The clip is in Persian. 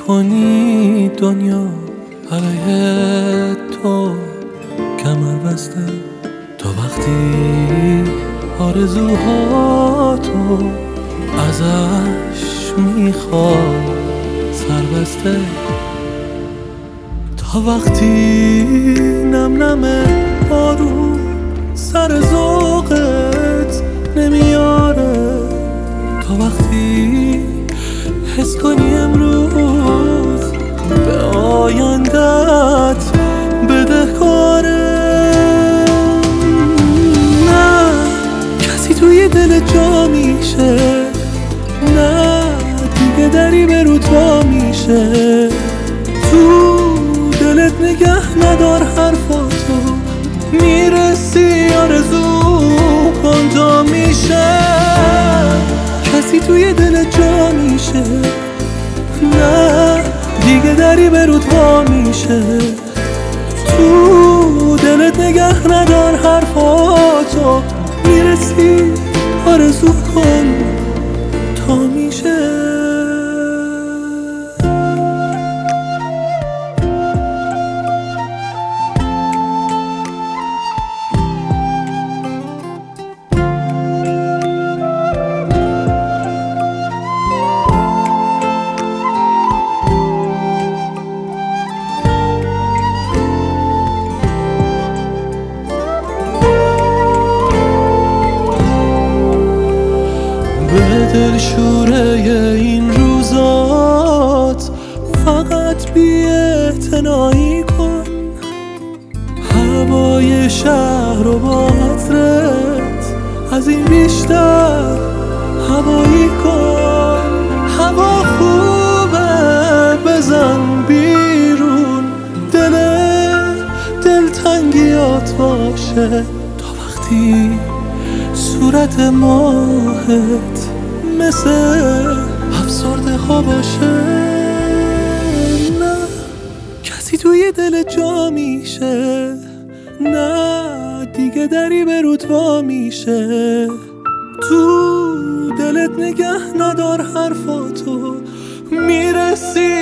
کنی دنیا علیه تو کمر بسته، تا وقتی آرزوهاتو ازش میخواد سر بسته، تا وقتی نم نم بارون سر ذوقت نمیاره، تا وقتی حس کنی امروز به آیندت بدهکاره. نه کسی توی دل جا میشه، نه دیگه دری به رود وا میشه، تو دلت نگه ندار حرفاتو، میرسی آرزو کن تا میشه. کسی توی دل جا میشه، نه دیگه دری به رود وا میشه، تو دلت نگه ندار حرفاتو، میرسی آرزو کن تا میشه. به دلشوره این روزات فقط بی‌اعتنایی کن، هوای شهر و با عطرت از این بیشتر هوایی کن. هوا خوبه بزن بیرون، دلتنگیات باشه، تا وقتی صورت ماهت مثل افسرده ها باشه. نه کسی توی دل جا میشه، نه دیگه دری به رود وا میشه، تو دلت نگه ندار حرفاتو، میرسی